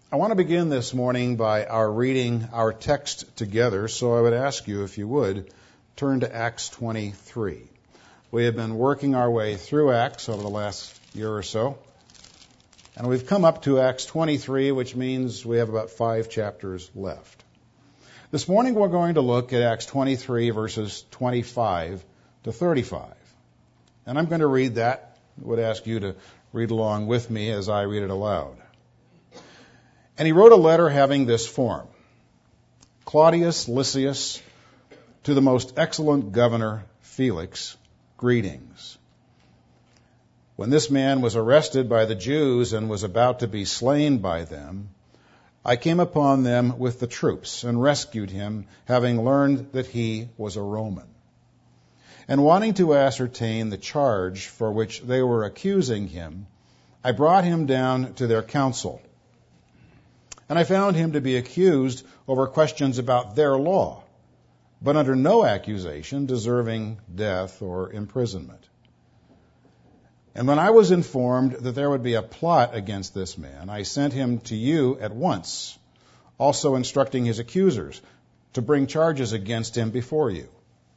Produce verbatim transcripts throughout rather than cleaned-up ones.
I want to begin this morning by our reading our text together, so I would ask you, if you would, turn to Acts twenty-three. We have been working our way through Acts over the last year or so, and we've come up to Acts twenty-three, which means we have about five chapters left. This morning we're going to look at Acts twenty-three, verses twenty-five to thirty-five. And I'm going to read that. I would ask you to read along with me as I read it aloud. And he wrote a letter having this form: Claudius Lysias, to the most excellent governor Felix, greetings. When this man was arrested by the Jews and was about to be slain by them, I came upon them with the troops and rescued him, having learned that he was a Roman. And wanting to ascertain the charge for which they were accusing him, I brought him down to their council. And I found him to be accused over questions about their law, but under no accusation deserving death or imprisonment. And when I was informed that there would be a plot against this man, I sent him to you at once, also instructing his accusers to bring charges against him before you.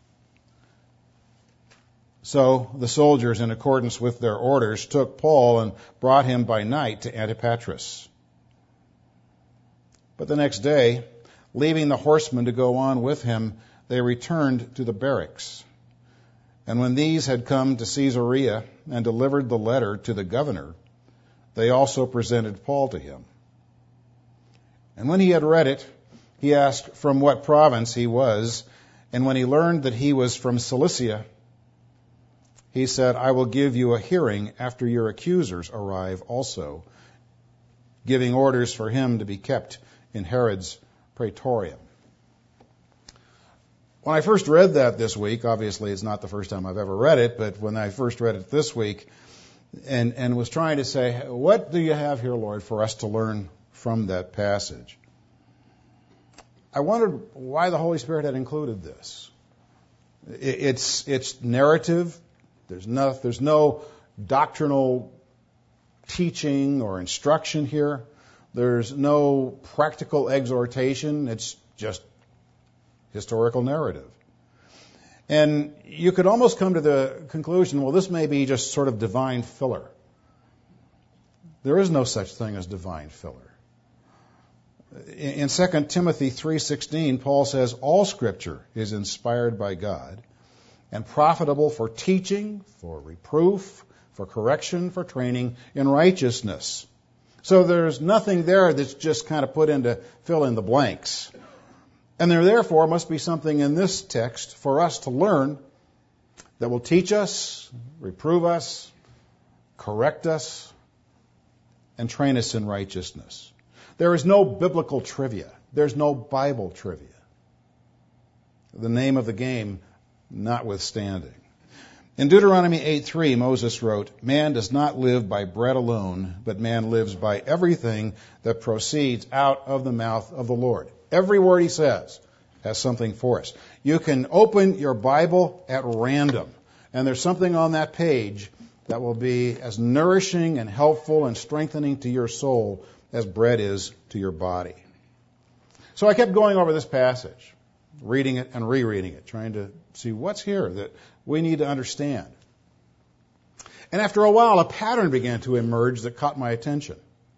So the soldiers, in accordance with their orders, took Paul and brought him by night to Antipatris. But the next day, leaving the horsemen to go on with him, they returned to the barracks. And when these had come to Caesarea and delivered the letter to the governor, they also presented Paul to him. And when he had read it, he asked from what province he was, and when he learned that he was from Cilicia, he said, I will give you a hearing after your accusers arrive also, giving orders for him to be kept in Herod's praetorium. When I first read that this week, obviously it's not the first time I've ever read it, but when I first read it this week and, and was trying to say, what do you have here, Lord, for us to learn from that passage? I wondered why the Holy Spirit had included this. It's, it's narrative. There's no, there's no doctrinal teaching or instruction here. There's no practical exhortation. It's just historical narrative. And you could almost come to the conclusion, well, this may be just sort of divine filler. There is no such thing as divine filler. In Second Timothy three sixteen, Paul says, all Scripture is inspired by God and profitable for teaching, for reproof, for correction, for training in righteousness. So there's nothing there that's just kind of put in to fill in the blanks. And there therefore must be something in this text for us to learn that will teach us, reprove us, correct us, and train us in righteousness. There is no biblical trivia. There's no Bible trivia. The name of the game notwithstanding. In Deuteronomy eight three, Moses wrote, man does not live by bread alone, but man lives by everything that proceeds out of the mouth of the Lord. Every word he says has something for us. You can open your Bible at random, and there's something on that page that will be as nourishing and helpful and strengthening to your soul as bread is to your body. So I kept going over this passage, reading it and rereading it, trying to see what's here that we need to understand. And after a while, a pattern began to emerge that caught my attention.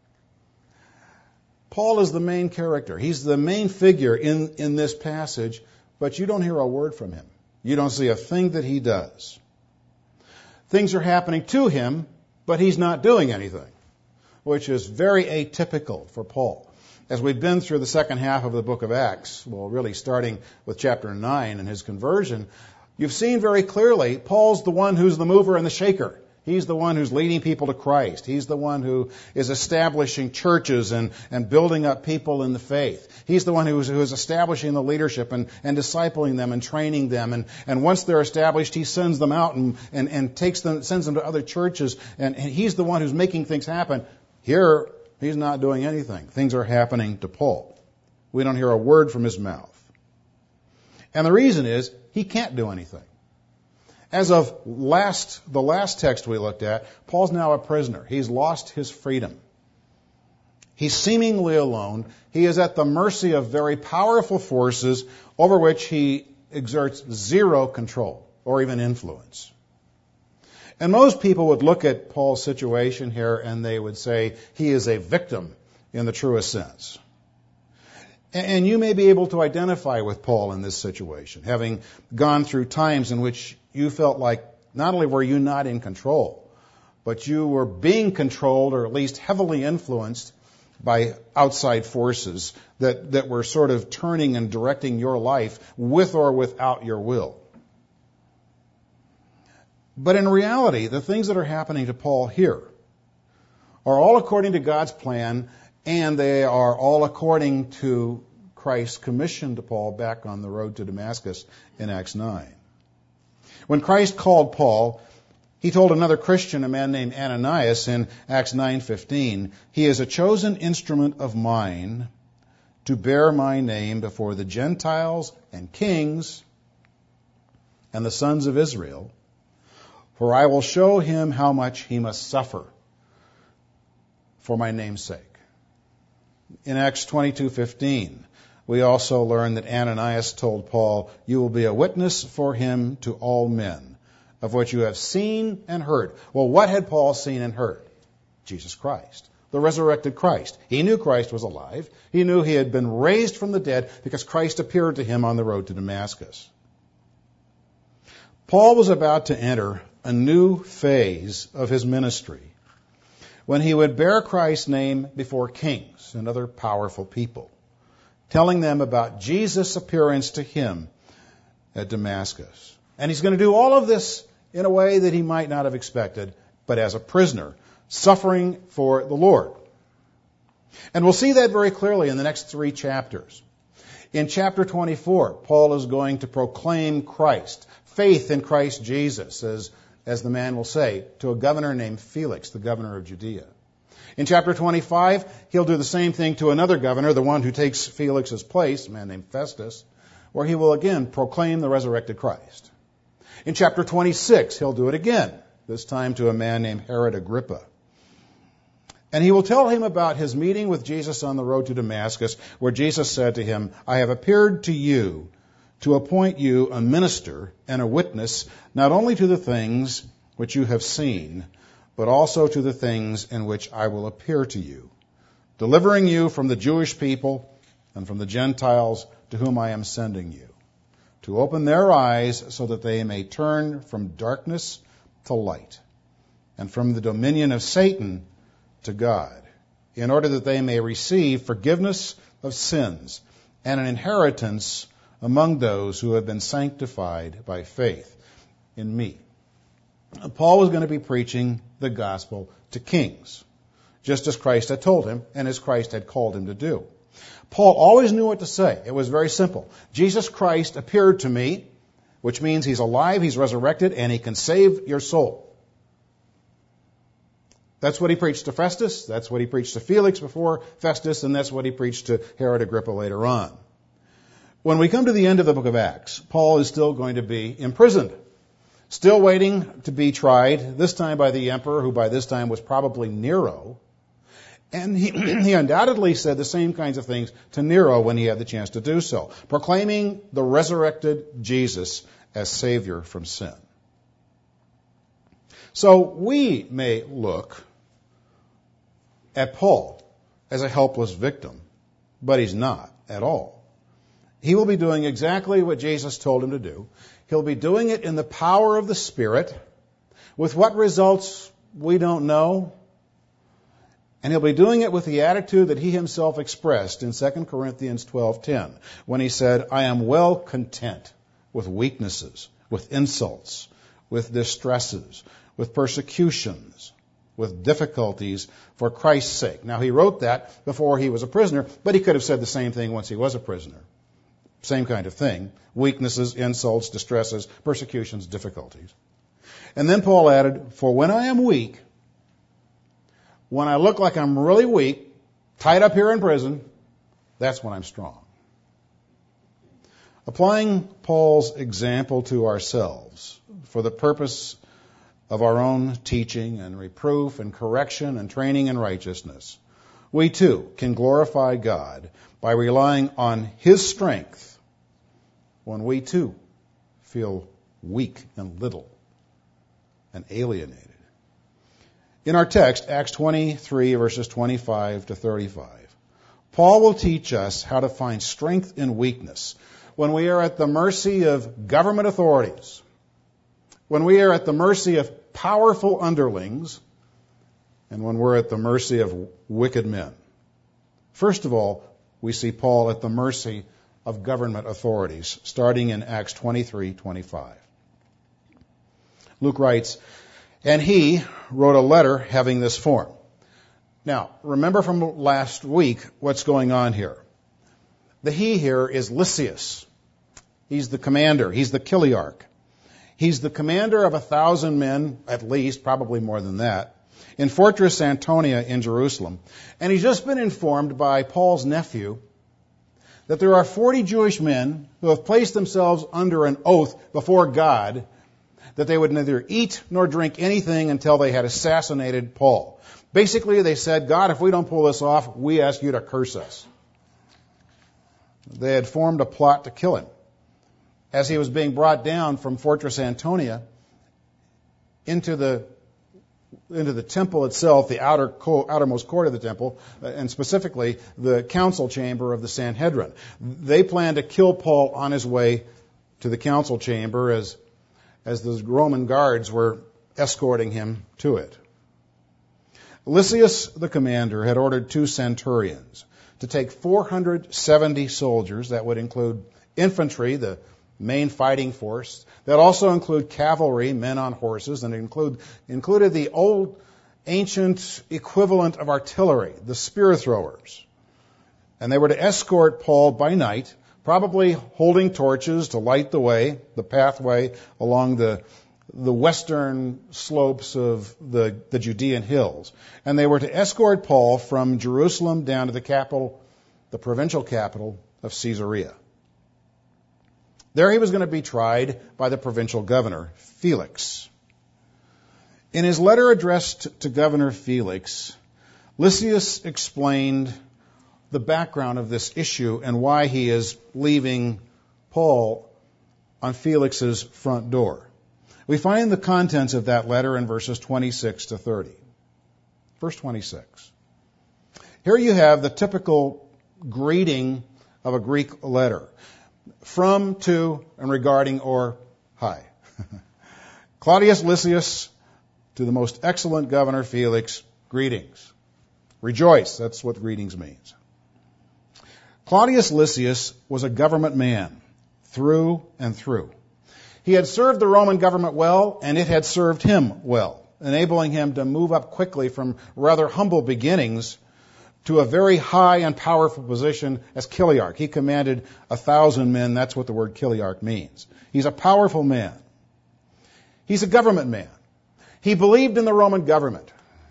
Paul is the main character. He's the main figure in, in this passage, but you don't hear a word from him. You don't see a thing that he does. Things are happening to him, but he's not doing anything, which is very atypical for Paul. As we've been through the second half of the book of Acts, well, really starting with chapter nine and his conversion, you've seen very clearly Paul's the one who's the mover and the shaker. He's the one who's leading people to Christ. He's the one who is establishing churches and, and building up people in the faith. He's the one who is, who is establishing the leadership and, and discipling them and training them. And, and once they're established, he sends them out and, and, and takes them, sends them to other churches. And, and he's the one who's making things happen. Here, he's not doing anything. Things are happening to Paul. We don't hear a word from his mouth. And the reason is he can't do anything. As of last, the last text we looked at, Paul's now a prisoner. He's lost his freedom. He's seemingly alone. He is at the mercy of very powerful forces over which he exerts zero control or even influence. And most people would look at Paul's situation here and they would say he is a victim in the truest sense. And you may be able to identify with Paul in this situation, having gone through times in which you felt like not only were you not in control, but you were being controlled or at least heavily influenced by outside forces that, that were sort of turning and directing your life with or without your will. But in reality, the things that are happening to Paul here are all according to God's plan, and they are all according to Christ's commission to Paul back on the road to Damascus in Acts nine. When Christ called Paul, he told another Christian, a man named Ananias, in Acts nine fifteen, "He is a chosen instrument of mine to bear my name before the Gentiles and kings and the sons of Israel, for I will show him how much he must suffer for my name's sake." In Acts twenty-two fifteen, we also learn that Ananias told Paul, "You will be a witness for him to all men, of what you have seen and heard." Well, what had Paul seen and heard? Jesus Christ, the resurrected Christ. He knew Christ was alive. He knew he had been raised from the dead because Christ appeared to him on the road to Damascus. Paul was about to enter a new phase of his ministry when he would bear Christ's name before kings and other powerful people, telling them about Jesus' appearance to him at Damascus. And he's going to do all of this in a way that he might not have expected, but as a prisoner, suffering for the Lord. And we'll see that very clearly in the next three chapters. In chapter twenty-four, Paul is going to proclaim Christ, faith in Christ Jesus, as, as the man will say, to a governor named Felix, the governor of Judea. In chapter twenty-five, he'll do the same thing to another governor, the one who takes Felix's place, a man named Festus, where he will again proclaim the resurrected Christ. In chapter twenty-six, he'll do it again, this time to a man named Herod Agrippa. And he will tell him about his meeting with Jesus on the road to Damascus, where Jesus said to him, "I have appeared to you to appoint you a minister and a witness, not only to the things which you have seen, but also to the things in which I will appear to you, delivering you from the Jewish people and from the Gentiles to whom I am sending you, to open their eyes so that they may turn from darkness to light, and from the dominion of Satan to God, in order that they may receive forgiveness of sins and an inheritance among those who have been sanctified by faith in me." Paul was going to be preaching the gospel to kings, just as Christ had told him and as Christ had called him to do. Paul always knew what to say. It was very simple. Jesus Christ appeared to me, which means he's alive, he's resurrected, and he can save your soul. That's what he preached to Festus, that's what he preached to Felix before Festus, and that's what he preached to Herod Agrippa later on. When we come to the end of the book of Acts, Paul is still going to be imprisoned, still waiting to be tried, this time by the emperor, who by this time was probably Nero. And he, he undoubtedly said the same kinds of things to Nero when he had the chance to do so, proclaiming the resurrected Jesus as Savior from sin. So we may look at Paul as a helpless victim, but he's not at all. He will be doing exactly what Jesus told him to do. He'll be doing it in the power of the Spirit. With what results, we don't know. And he'll be doing it with the attitude that he himself expressed in Second Corinthians twelve ten, when he said, "I am well content with weaknesses, with insults, with distresses, with persecutions, with difficulties for Christ's sake." Now, he wrote that before he was a prisoner, but he could have said the same thing once he was a prisoner. Same kind of thing. Weaknesses, insults, distresses, persecutions, difficulties. And then Paul added, "For when I am weak, when I look like I'm really weak, tied up here in prison, that's when I'm strong." Applying Paul's example to ourselves for the purpose of our own teaching and reproof and correction and training in righteousness, we too can glorify God by relying on His strength when we too feel weak and little and alienated. In our text, Acts twenty-three, verses twenty-five to thirty-five, Paul will teach us how to find strength in weakness when we are at the mercy of government authorities, when we are at the mercy of powerful underlings, and when we're at the mercy of wicked men. First of all, we see Paul at the mercy of government authorities, starting in Acts twenty-three twenty-five. Luke writes, "And he wrote a letter having this form." Now, remember from last week what's going on here. The he here is Lysias. He's the commander. He's the Chiliarch. He's the commander of a thousand men, at least, probably more than that, in Fortress Antonia in Jerusalem. And he's just been informed by Paul's nephew that there are forty Jewish men who have placed themselves under an oath before God that they would neither eat nor drink anything until they had assassinated Paul. Basically, they said, God, if we don't pull this off, we ask you to curse us. They had formed a plot to kill him. As he was being brought down from Fortress Antonia into the into the temple itself, the outer co- outermost court of the temple, and specifically the council chamber of the Sanhedrin. They planned to kill Paul on his way to the council chamber as as the Roman guards were escorting him to it. Lysias, the commander, had ordered two centurions to take four hundred seventy soldiers. That would include infantry, the main fighting force. That also include cavalry, men on horses, and include included the old ancient equivalent of artillery, the spear throwers. And they were to escort Paul by night, probably holding torches to light the way, the pathway along the the western slopes of the, the Judean hills. And they were to escort Paul from Jerusalem down to the capital, the provincial capital of Caesarea. There he was going to be tried by the provincial governor, Felix. In his letter addressed to Governor Felix, Lysias explained the background of this issue and why he is leaving Paul on Felix's front door. We find the contents of that letter in verses twenty-six to thirty. Verse twenty-six. Here you have the typical greeting of a Greek letter. From, to, and regarding, or hi. Claudius Lysias, to the most excellent governor Felix, greetings. Rejoice, that's what greetings means. Claudius Lysias was a government man, through and through. He had served the Roman government well, and it had served him well, enabling him to move up quickly from rather humble beginnings to a very high and powerful position as Chiliarch. He commanded a thousand men. That's what the word Chiliarch means. He's a powerful man. He's a government man. He believed in the Roman government.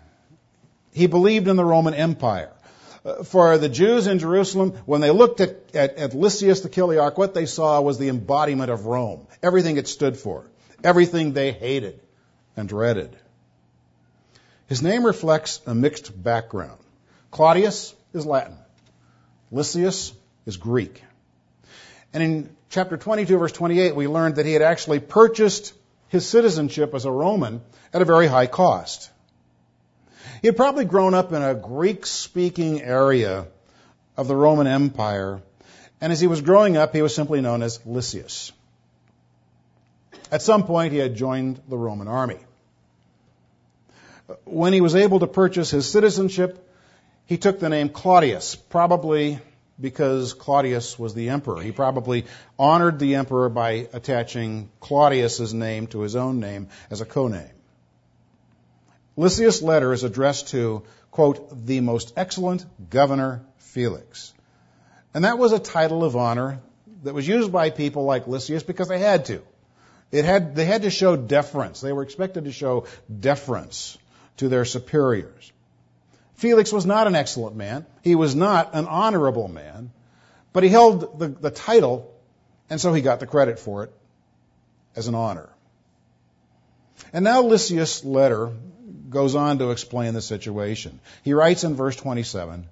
He believed in the Roman Empire. Uh, for the Jews in Jerusalem, when they looked at, at, at Lysias the Chiliarch, what they saw was the embodiment of Rome. Everything it stood for. Everything they hated and dreaded. His name reflects a mixed background. Claudius is Latin. Lysias is Greek. And in chapter twenty-two, verse twenty-eight, we learned that he had actually purchased his citizenship as a Roman at a very high cost. He had probably grown up in a Greek-speaking area of the Roman Empire, and as he was growing up, he was simply known as Lysias. At some point, he had joined the Roman army. When he was able to purchase his citizenship, he took the name Claudius, probably because Claudius was the emperor. He probably honored the emperor by attaching Claudius's name to his own name as a co-name. Lysias' letter is addressed to, quote, the most excellent governor Felix. And that was a title of honor that was used by people like Lysias because they had to. It had, they had to show deference. They were expected to show deference to their superiors. Felix was not an excellent man. He was not an honorable man. But he held the, the title, and so he got the credit for it as an honor. And now Lysias' letter goes on to explain the situation. He writes in verse twenty-seven,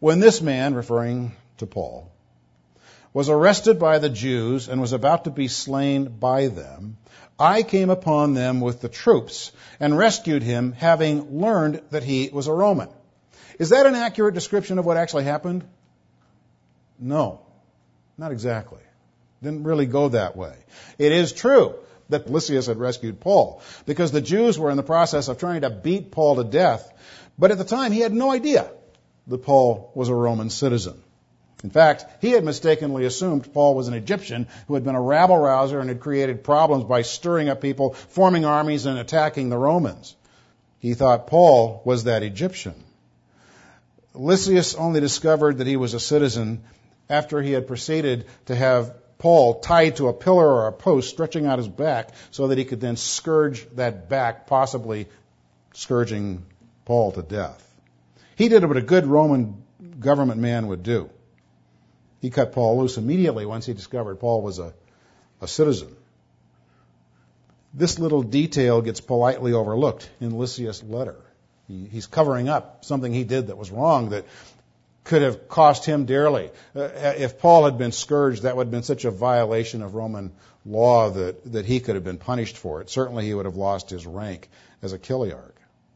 When this man," referring to Paul, "was arrested by the Jews and was about to be slain by them, I came upon them with the troops and rescued him, having learned that he was a Roman." Is that an accurate description of what actually happened? No, not exactly. Didn't really go that way. It is true that Lysias had rescued Paul because the Jews were in the process of trying to beat Paul to death, but at the time he had no idea that Paul was a Roman citizen. In fact, he had mistakenly assumed Paul was an Egyptian who had been a rabble-rouser and had created problems by stirring up people, forming armies, and attacking the Romans. He thought Paul was that Egyptian. Lysias only discovered that he was a citizen after he had proceeded to have Paul tied to a pillar or a post, stretching out his back so that he could then scourge that back, possibly scourging Paul to death. He did what a good Roman government man would do. He cut Paul loose immediately once he discovered Paul was a, a citizen. This little detail gets politely overlooked in Lysias' letter. He, he's covering up something he did that was wrong, that could have cost him dearly. Uh, if Paul had been scourged, that would have been such a violation of Roman law that, that he could have been punished for it. Certainly he would have lost his rank as a chiliarch.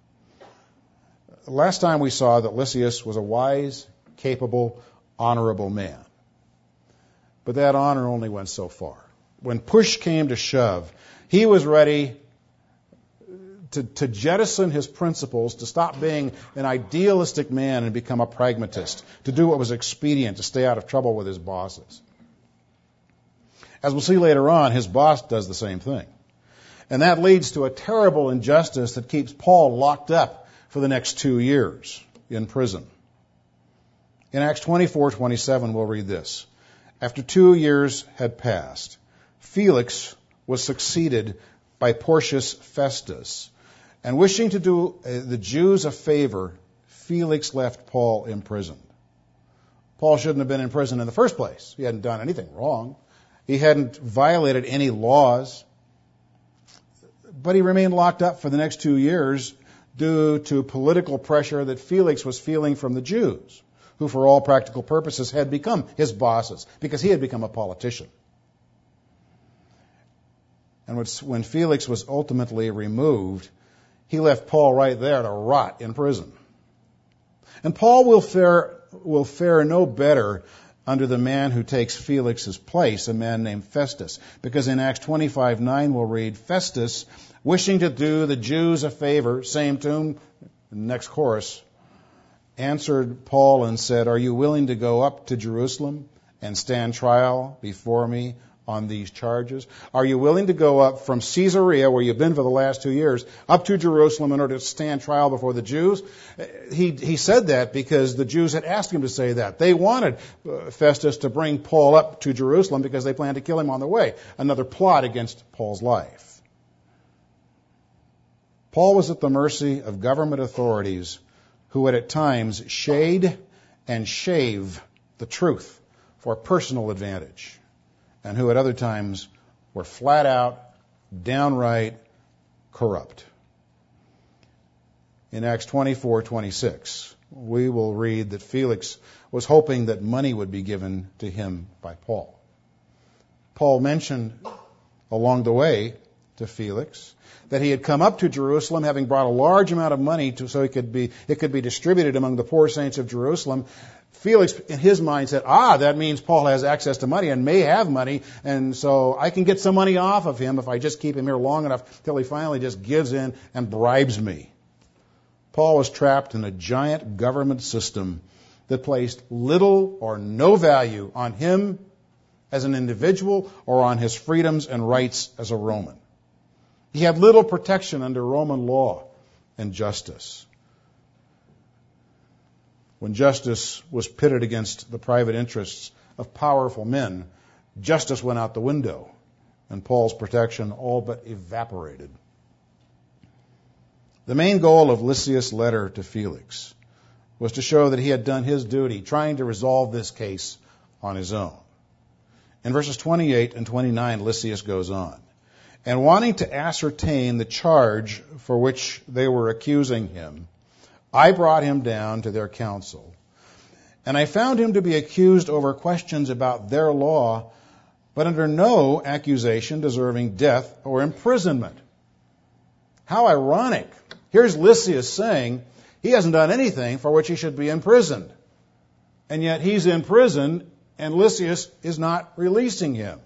Last time we saw that Lysias was a wise, capable, honorable man. But that honor only went so far. When push came to shove, he was ready to, to jettison his principles, to stop being an idealistic man and become a pragmatist, to do what was expedient, to stay out of trouble with his bosses. As we'll see later on, his boss does the same thing. And that leads to a terrible injustice that keeps Paul locked up for the next two years in prison. In Acts twenty-four twenty-seven, we'll read this. After two years had passed, Felix was succeeded by Porcius Festus, and wishing to do the Jews a favor, Felix left Paul imprisoned. Paul shouldn't have been in prison in the first place. He hadn't done anything wrong. He hadn't violated any laws. But he remained locked up for the next two years due to political pressure that Felix was feeling from the Jews, who for all practical purposes had become his bosses because he had become a politician. And when Felix was ultimately removed, he left Paul right there to rot in prison. And Paul will fare, will fare no better under the man who takes Felix's place, a man named Festus. Because in Acts twenty-five nine we'll read, Festus, wishing to do the Jews a favor, same tune, next chorus, answered Paul and said, "Are you willing to go up to Jerusalem and stand trial before me on these charges? Are you willing to go up from Caesarea, where you've been for the last two years, up to Jerusalem in order to stand trial before the Jews?" He, he said that because the Jews had asked him to say that. They wanted uh, Festus to bring Paul up to Jerusalem because they planned to kill him on the way. Another plot against Paul's life. Paul was at the mercy of government authorities who would at times shade and shave the truth for personal advantage, and who at other times were flat out, downright corrupt. In Acts twenty-four twenty-six, we will read that Felix was hoping that money would be given to him by Paul. Paul mentioned along the way to Felix that he had come up to Jerusalem having brought a large amount of money to, so it could be it could be distributed among the poor saints of Jerusalem. Felix, in his mind, said, ah, that means Paul has access to money and may have money, and so I can get some money off of him if I just keep him here long enough till he finally just gives in and bribes me. Paul was trapped in a giant government system that placed little or no value on him as an individual or on his freedoms and rights as a Roman. He had little protection under Roman law and justice. When justice was pitted against the private interests of powerful men, justice went out the window, and Paul's protection all but evaporated. The main goal of Lysias' letter to Felix was to show that he had done his duty, trying to resolve this case on his own. In verses twenty-eight and twenty-nine, Lysias goes on. And wanting to ascertain the charge for which they were accusing him, I brought him down to their council. And I found him to be accused over questions about their law, but under no accusation deserving death or imprisonment. How ironic. Here's Lysias saying he hasn't done anything for which he should be imprisoned. And yet he's in prison, and Lysias is not releasing him.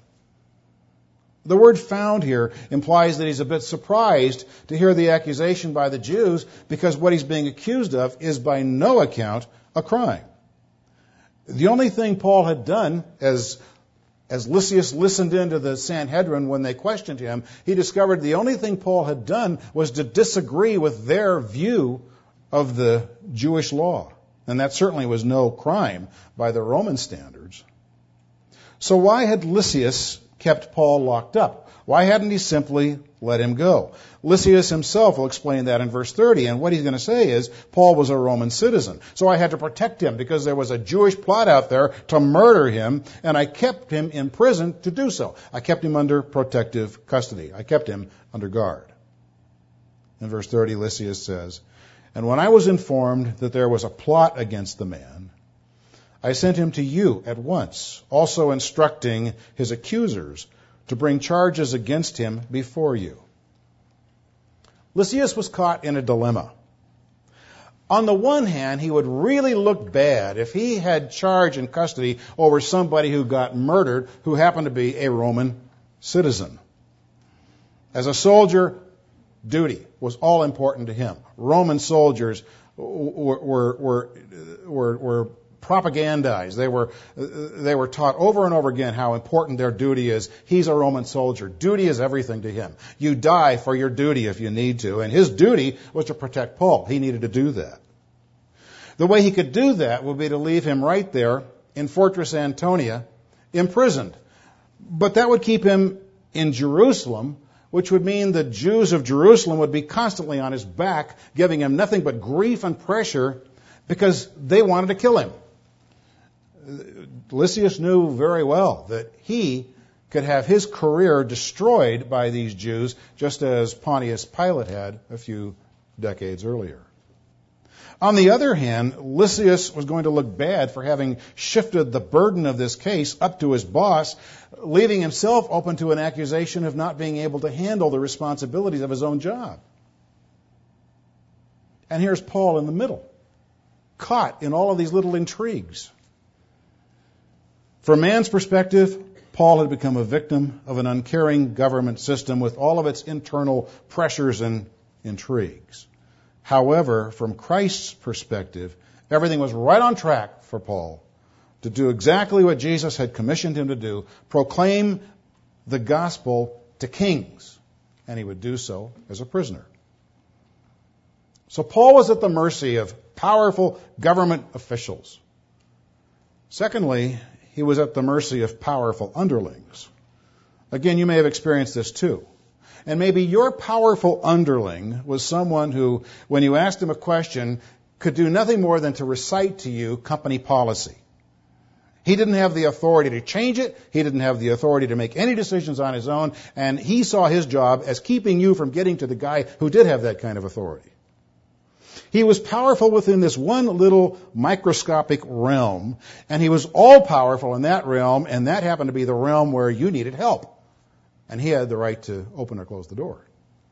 The word found here implies that he's a bit surprised to hear the accusation by the Jews, because what he's being accused of is by no account a crime. The only thing Paul had done, as, as Lysias listened into the Sanhedrin when they questioned him, he discovered the only thing Paul had done was to disagree with their view of the Jewish law. And that certainly was no crime by the Roman standards. So why had Lysias kept Paul locked up? Why hadn't he simply let him go? Lysias himself will explain that in verse thirty, and what he's going to say is, Paul was a Roman citizen, so I had to protect him because there was a Jewish plot out there to murder him, and I kept him in prison to do so. I kept him under protective custody. I kept him under guard. In verse thirty, Lysias says, and when I was informed that there was a plot against the man, I sent him to you at once, also instructing his accusers to bring charges against him before you. Lysias was caught in a dilemma. On the one hand, he would really look bad if he had charge and custody over somebody who got murdered who happened to be a Roman citizen. As a soldier, duty was all important to him. Roman soldiers were, were, were, were, were propagandized. They were, they were taught over and over again how important their duty is. He's a Roman soldier. Duty is everything to him. You die for your duty if you need to. And his duty was to protect Paul. He needed to do that. The way he could do that would be to leave him right there in Fortress Antonia, imprisoned. But that would keep him in Jerusalem, which would mean the Jews of Jerusalem would be constantly on his back, giving him nothing but grief and pressure because they wanted to kill him. Lysias knew very well that he could have his career destroyed by these Jews, just as Pontius Pilate had a few decades earlier. On the other hand, Lysias was going to look bad for having shifted the burden of this case up to his boss, leaving himself open to an accusation of not being able to handle the responsibilities of his own job. And here's Paul in the middle, caught in all of these little intrigues. From man's perspective, Paul had become a victim of an uncaring government system with all of its internal pressures and intrigues. However, from Christ's perspective, everything was right on track for Paul to do exactly what Jesus had commissioned him to do, proclaim the gospel to kings, and he would do so as a prisoner. So Paul was at the mercy of powerful government officials. Secondly, he was at the mercy of powerful underlings. Again, you may have experienced this too. And maybe your powerful underling was someone who, when you asked him a question, could do nothing more than to recite to you company policy. He didn't have the authority to change it. He didn't have the authority to make any decisions on his own. And he saw his job as keeping you from getting to the guy who did have that kind of authority. He was powerful within this one little microscopic realm, and he was all-powerful in that realm, and that happened to be the realm where you needed help. And he had the right to open or close the door.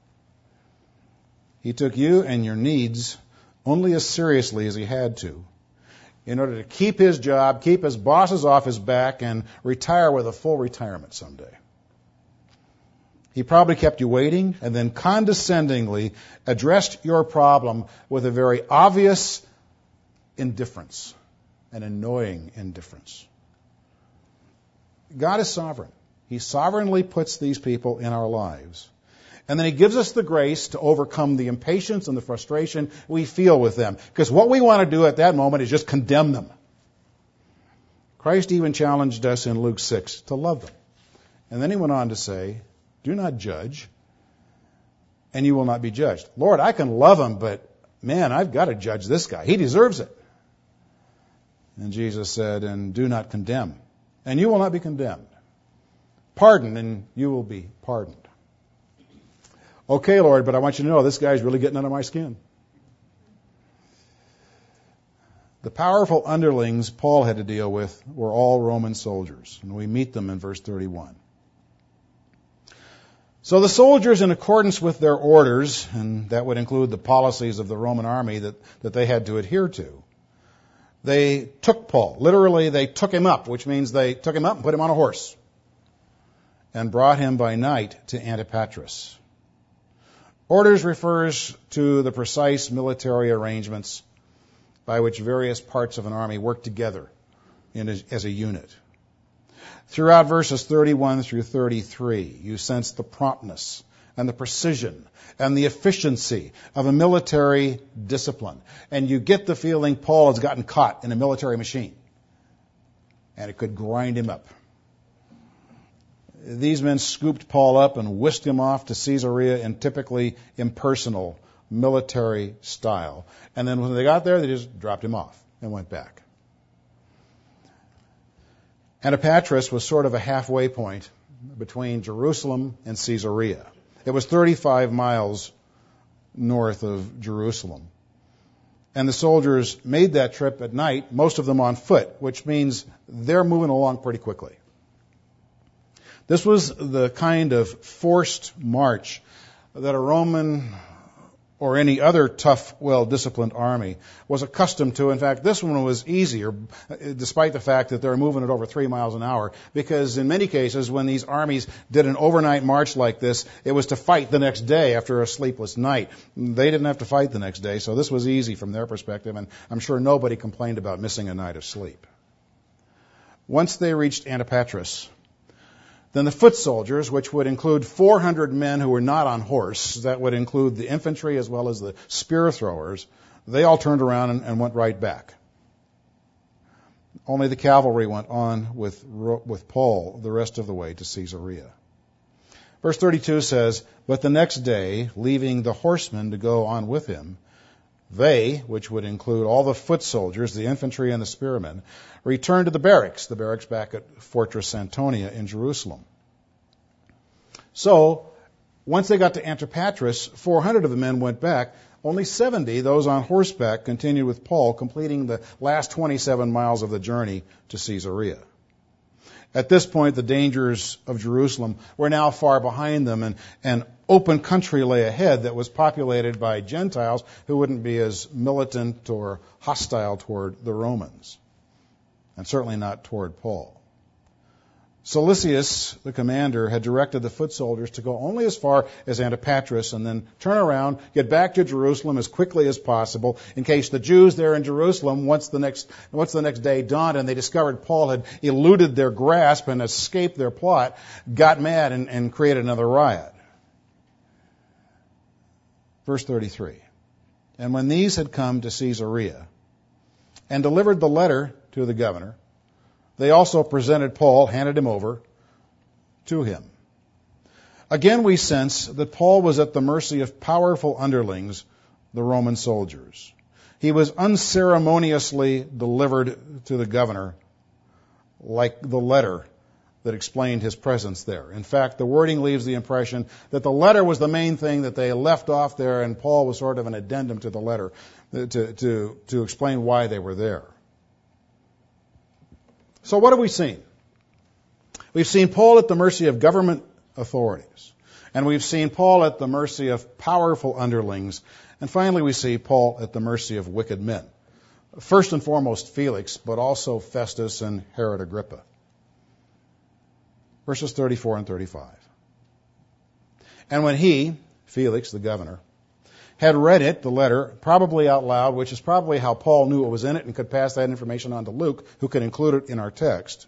He took you and your needs only as seriously as he had to, in order to keep his job, keep his bosses off his back, and retire with a full retirement someday. He probably kept you waiting and then condescendingly addressed your problem with a very obvious indifference, an annoying indifference. God is sovereign. He sovereignly puts these people in our lives. And then he gives us the grace to overcome the impatience and the frustration we feel with them. Because what we want to do at that moment is just condemn them. Christ even challenged us in Luke six to love them. And then he went on to say, do not judge, and you will not be judged. Lord, I can love him, but man, I've got to judge this guy. He deserves it. And Jesus said, and do not condemn, and you will not be condemned. Pardon, and you will be pardoned. Okay, Lord, but I want you to know this guy's really getting under my skin. The powerful underlings Paul had to deal with were all Roman soldiers, and we meet them in verse thirty-one. So the soldiers, in accordance with their orders, and that would include the policies of the Roman army that, that they had to adhere to, they took Paul. Literally, they took him up, which means they took him up and put him on a horse and brought him by night to Antipatris. Orders refers to the precise military arrangements by which various parts of an army work together in a, as a unit. Throughout verses thirty-one through thirty-three, you sense the promptness and the precision and the efficiency of a military discipline. And you get the feeling Paul has gotten caught in a military machine, and it could grind him up. These men scooped Paul up and whisked him off to Caesarea in typically impersonal military style. And then when they got there, they just dropped him off and went back. Antipatris was sort of a halfway point between Jerusalem and Caesarea. It was thirty-five miles north of Jerusalem. And the soldiers made that trip at night, most of them on foot, which means they're moving along pretty quickly. This was the kind of forced march that a Roman or any other tough, well-disciplined army was accustomed to. In fact, this one was easier, despite the fact that they were moving at over three miles an hour, because in many cases, when these armies did an overnight march like this, it was to fight the next day after a sleepless night. They didn't have to fight the next day, so this was easy from their perspective, and I'm sure nobody complained about missing a night of sleep. Once they reached Antipatris, then the foot soldiers, which would include four hundred men who were not on horse, that would include the infantry as well as the spear throwers, they all turned around and, and went right back. Only the cavalry went on with, with Paul the rest of the way to Caesarea. Verse thirty-two says, "But the next day, leaving the horsemen to go on with him, they," which would include all the foot soldiers, the infantry and the spearmen, returned to the barracks, the barracks back at Fortress Antonia in Jerusalem. So, once they got to Antipatris, four hundred of the men went back. Only seventy, those on horseback, continued with Paul, completing the last twenty-seven miles of the journey to Caesarea. At this point, the dangers of Jerusalem were now far behind them, and, and open country lay ahead that was populated by Gentiles who wouldn't be as militant or hostile toward the Romans, and certainly not toward Paul. Cilicius, the commander, had directed the foot soldiers to go only as far as Antipatris and then turn around, get back to Jerusalem as quickly as possible, in case the Jews there in Jerusalem, once the next once the next day dawned and they discovered Paul had eluded their grasp and escaped their plot, got mad and, and created another riot. Verse thirty-three, "And when these had come to Caesarea and delivered the letter to the governor, they also presented Paul, handed him over to him." Again, we sense that Paul was at the mercy of powerful underlings, the Roman soldiers. He was unceremoniously delivered to the governor, like the letter that explained his presence there. In fact, the wording leaves the impression that the letter was the main thing that they left off there, and Paul was sort of an addendum to the letter to, to, to explain why they were there. So what have we seen? We've seen Paul at the mercy of government authorities. And we've seen Paul at the mercy of powerful underlings. And finally, we see Paul at the mercy of wicked men. First and foremost, Felix, but also Festus and Herod Agrippa. Verses thirty-four and thirty-five. "And when he," Felix, the governor, "had read it," the letter, probably out loud, which is probably how Paul knew what was in it and could pass that information on to Luke, who could include it in our text,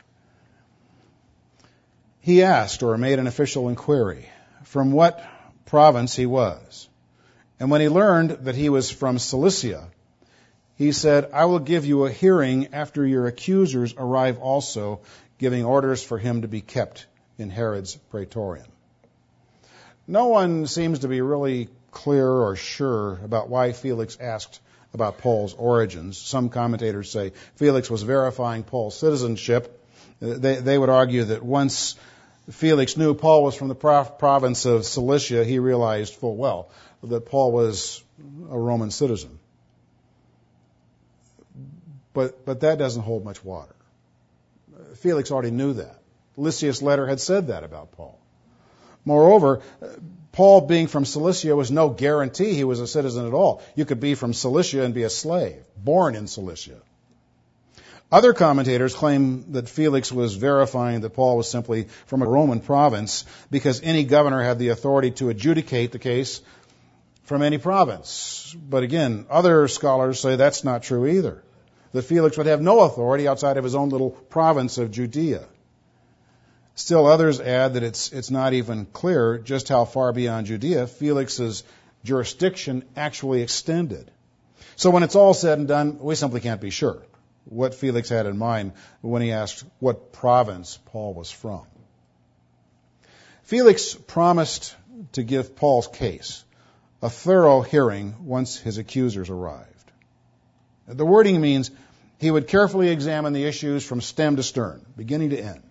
he asked or made an official inquiry from what province he was. And when he learned that he was from Cilicia, he said, "I will give you a hearing after your accusers arrive also, giving orders for him to be kept in Herod's praetorium." No one seems to be really clear or sure about why Felix asked about Paul's origins. Some commentators say Felix was verifying Paul's citizenship. They, they would argue that once Felix knew Paul was from the province of Cilicia, he realized full well that Paul was a Roman citizen. But, but that doesn't hold much water. Felix already knew that. Lysias' letter had said that about Paul. Moreover, Paul being from Cilicia was no guarantee he was a citizen at all. You could be from Cilicia and be a slave, born in Cilicia. Other commentators claim that Felix was verifying that Paul was simply from a Roman province because any governor had the authority to adjudicate the case from any province. But again, other scholars say that's not true either, that Felix would have no authority outside of his own little province of Judea. Still, others add that it's it's not even clear just how far beyond Judea Felix's jurisdiction actually extended. So when it's all said and done, we simply can't be sure what Felix had in mind when he asked what province Paul was from. Felix promised to give Paul's case a thorough hearing once his accusers arrived. The wording means he would carefully examine the issues from stem to stern, beginning to end.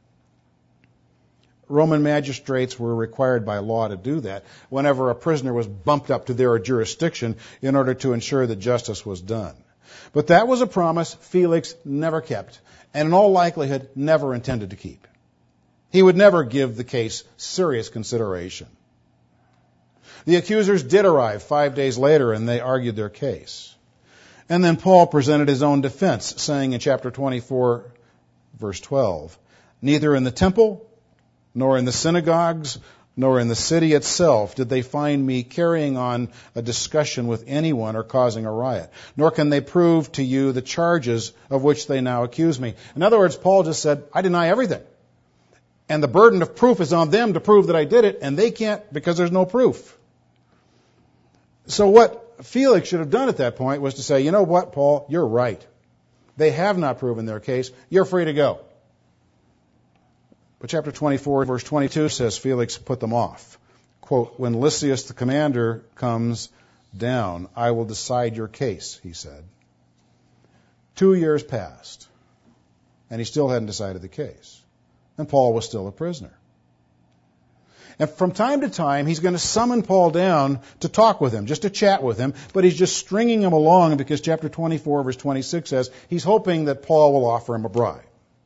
Roman magistrates were required by law to do that whenever a prisoner was bumped up to their jurisdiction in order to ensure that justice was done. But that was a promise Felix never kept, and in all likelihood never intended to keep. He would never give the case serious consideration. The accusers did arrive five days later, and they argued their case. And then Paul presented his own defense, saying in chapter twenty-four, verse twelve, "Neither in the temple, nor in the synagogues, nor in the city itself did they find me carrying on a discussion with anyone or causing a riot. Nor can they prove to you the charges of which they now accuse me." In other words, Paul just said, I deny everything. And the burden of proof is on them to prove that I did it, and they can't because there's no proof. So what Felix should have done at that point was to say, you know what, Paul, you're right. They have not proven their case. You're free to go. But chapter twenty-four, verse twenty-two says Felix put them off. Quote, "When Lysias the commander comes down, I will decide your case," he said. Two years passed, and he still hadn't decided the case. And Paul was still a prisoner. And from time to time, he's going to summon Paul down to talk with him, just to chat with him, but he's just stringing him along because chapter twenty-four, verse twenty-six says he's hoping that Paul will offer him a bribe.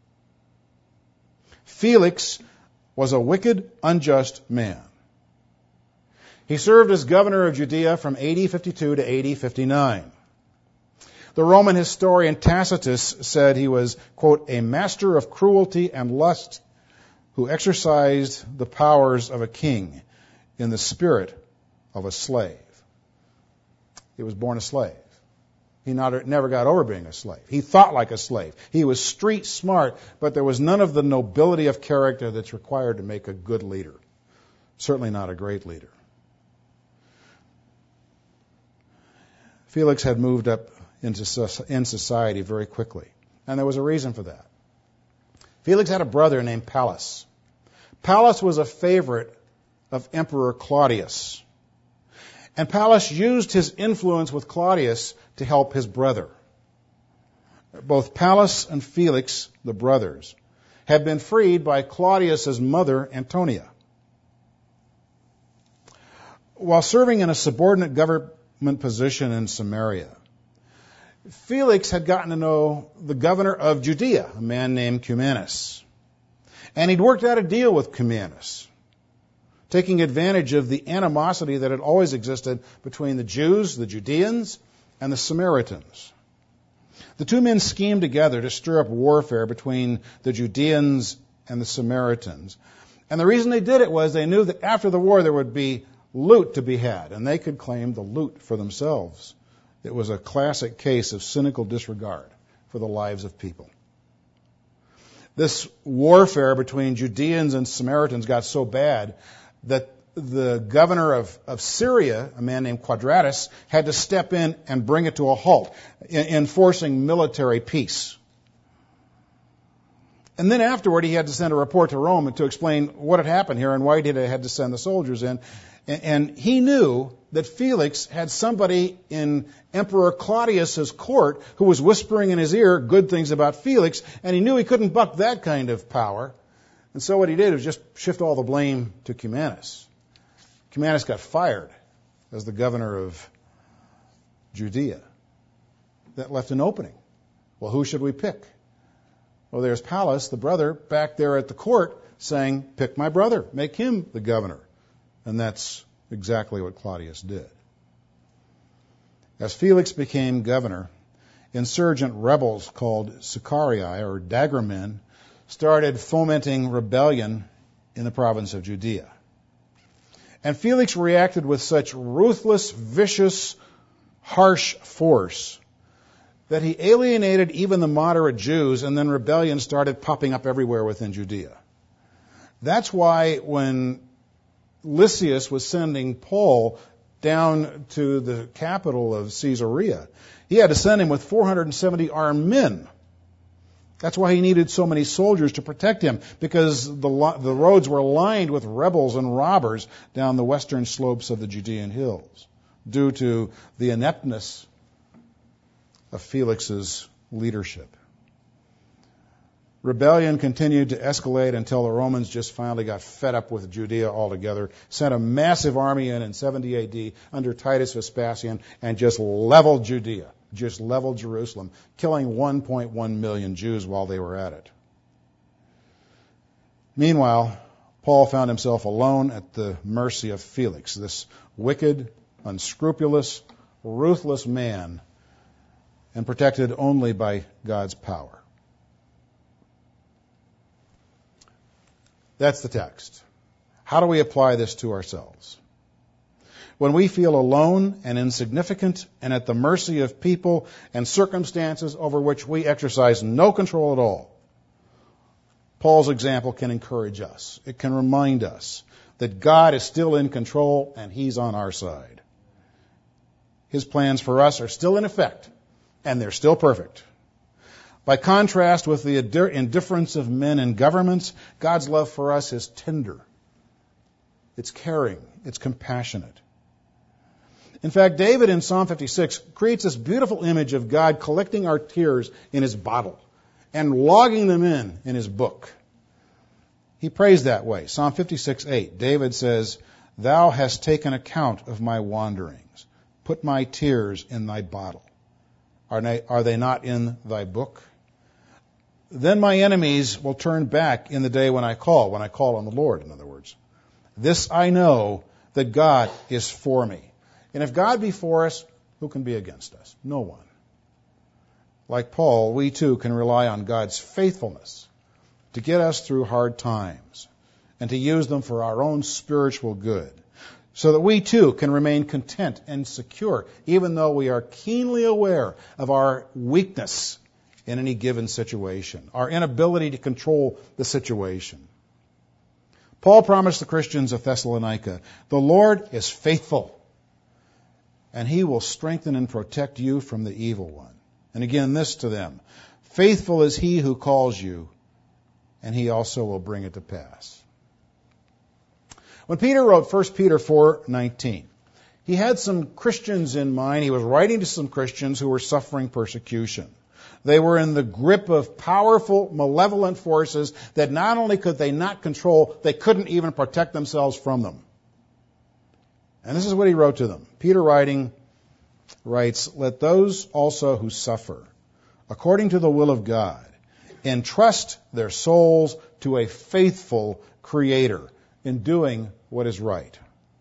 Felix was a wicked, unjust man. He served as governor of Judea from A D fifty-two to A D fifty-nine. The Roman historian Tacitus said he was, quote, "a master of cruelty and lust who exercised the powers of a king in the spirit of a slave." He was born a slave. He not, never got over being a slave. He thought like a slave. He was street smart, but there was none of the nobility of character that's required to make a good leader. Certainly not a great leader. Felix had moved up into in society very quickly, and there was a reason for that. Felix had a brother named Pallas. Pallas was a favorite of Emperor Claudius. And Pallas used his influence with Claudius to help his brother. Both Pallas and Felix, the brothers, had been freed by Claudius's mother, Antonia. While serving in a subordinate government position in Samaria, Felix had gotten to know the governor of Judea, a man named Cumanus. And he'd worked out a deal with Cumanus, taking advantage of the animosity that had always existed between the Jews, the Judeans, and the Samaritans. The two men schemed together to stir up warfare between the Judeans and the Samaritans. And the reason they did it was they knew that after the war there would be loot to be had, and they could claim the loot for themselves. It was a classic case of cynical disregard for the lives of people. This warfare between Judeans and Samaritans got so bad that the governor of, of Syria, a man named Quadratus, had to step in and bring it to a halt, enforcing military peace. And then afterward, he had to send a report to Rome to explain what had happened here and why he had to send the soldiers in. And he knew that Felix had somebody in Emperor Claudius's court who was whispering in his ear good things about Felix, and he knew he couldn't buck that kind of power. And so what he did was just shift all the blame to Cumanus. Cumanus got fired as the governor of Judea. That left an opening Well, who should we pick? Well, there's Pallas, the brother, back there at the court saying, pick my brother, make him the governor. And that's exactly what Claudius did. As Felix became governor, insurgent rebels called Sicarii, or daggermen, started fomenting rebellion in the province of Judea. And Felix reacted with such ruthless, vicious, harsh force that he alienated even the moderate Jews, and then rebellion started popping up everywhere within Judea. That's why when Lysias was sending Paul down to the capital of Caesarea, he had to send him with four hundred seventy armed men. That's why he needed so many soldiers to protect him, because the, the roads were lined with rebels and robbers down the western slopes of the Judean hills, due to the ineptness of Felix's leadership. Rebellion continued to escalate until the Romans just finally got fed up with Judea altogether, sent a massive army in in seventy A D under Titus Vespasian, and just leveled Judea, just leveled Jerusalem, killing one point one million Jews while they were at it. Meanwhile, Paul found himself alone at the mercy of Felix, this wicked, unscrupulous, ruthless man, and protected only by God's power. That's the text. How do we apply this to ourselves? When we feel alone and insignificant and at the mercy of people and circumstances over which we exercise no control at all, Paul's example can encourage us. It can remind us that God is still in control and He's on our side. His plans for us are still in effect, and they're still perfect. By contrast with the indifference of men and governments, God's love for us is tender. It's caring. It's compassionate. In fact, David in Psalm fifty-six creates this beautiful image of God collecting our tears in His bottle and logging them in in His book. He prays that way. Psalm fifty-six eight, David says, "Thou hast taken account of my wanderings. Put my tears in thy bottle. Are they, are they not in thy book? Then my enemies will turn back in the day when I call, when I call on the Lord," in other words. "This I know, that God is for me. And if God be for us, who can be against us? No one." Like Paul, we too can rely on God's faithfulness to get us through hard times and to use them for our own spiritual good, so that we too can remain content and secure, even though we are keenly aware of our weakness in any given situation, our inability to control the situation. Paul promised the Christians of Thessalonica, "The Lord is faithful, and He will strengthen and protect you from the evil one." And again, this to them, "Faithful is He who calls you, and He also will bring it to pass." When Peter wrote First Peter four nineteen, he had some Christians in mind. He was writing to some Christians who were suffering persecution. They were in the grip of powerful, malevolent forces that not only could they not control, they couldn't even protect themselves from them. And this is what he wrote to them. Peter writing writes, "Let those also who suffer, according to the will of God, entrust their souls to a faithful Creator in doing what is right."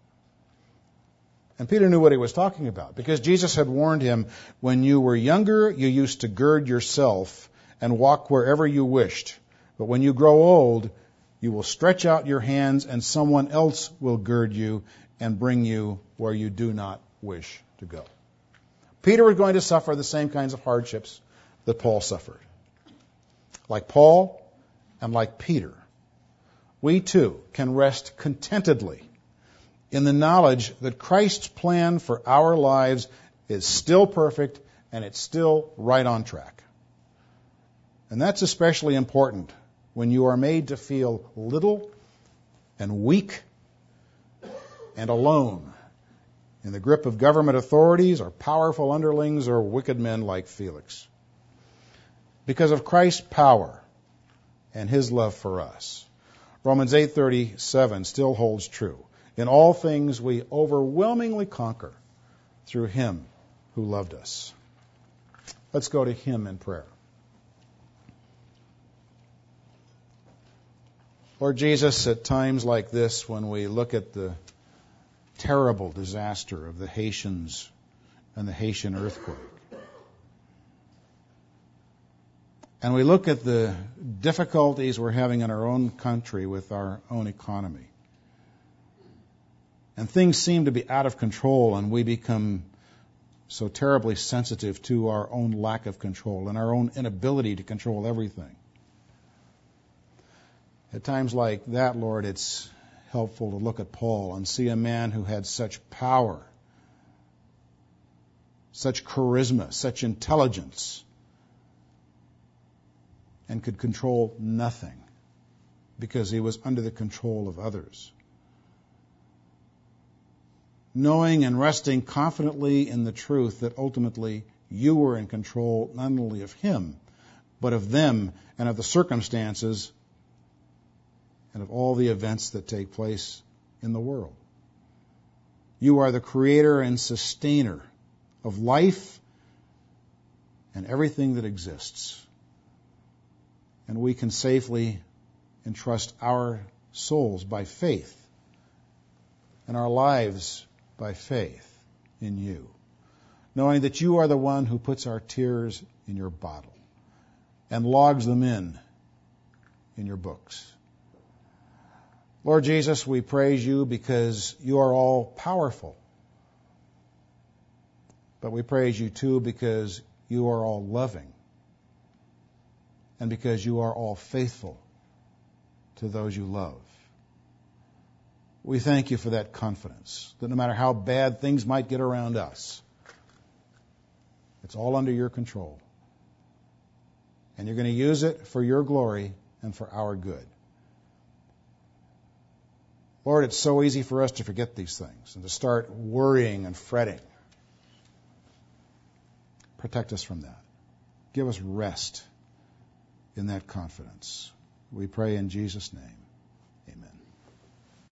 And Peter knew what he was talking about, because Jesus had warned him, "When you were younger, you used to gird yourself and walk wherever you wished. But when you grow old, you will stretch out your hands, and someone else will gird you and bring you where you do not wish to go." Peter was going to suffer the same kinds of hardships that Paul suffered. Like Paul and like Peter, we too can rest contentedly in the knowledge that Christ's plan for our lives is still perfect and it's still right on track. And that's especially important when you are made to feel little and weak and alone in the grip of government authorities or powerful underlings or wicked men like Felix. Because of Christ's power and His love for us, Romans eight thirty-seven still holds true. "In all things we overwhelmingly conquer through Him who loved us." Let's go to Him in prayer. Lord Jesus, at times like this, when we look at the terrible disaster of the Haitians and the Haitian earthquake, and we look at the difficulties we're having in our own country with our own economy, and things seem to be out of control, and we become so terribly sensitive to our own lack of control and our own inability to control everything. At times like that, Lord, it's helpful to look at Paul and see a man who had such power, such charisma, such intelligence, and could control nothing because he was under the control of others. Knowing and resting confidently in the truth that ultimately you were in control not only of him, but of them and of the circumstances and of all the events that take place in the world. You are the creator and sustainer of life and everything that exists. And we can safely entrust our souls by faith and our lives by faith in you, knowing that you are the one who puts our tears in your bottle and logs them in in your books. Lord Jesus, we praise you because you are all powerful. But we praise you too because you are all loving and because you are all faithful to those you love. We thank you for that confidence, that no matter how bad things might get around us, it's all under your control. And you're going to use it for your glory and for our good. Lord, it's so easy for us to forget these things and to start worrying and fretting. Protect us from that. Give us rest in that confidence. We pray in Jesus' name.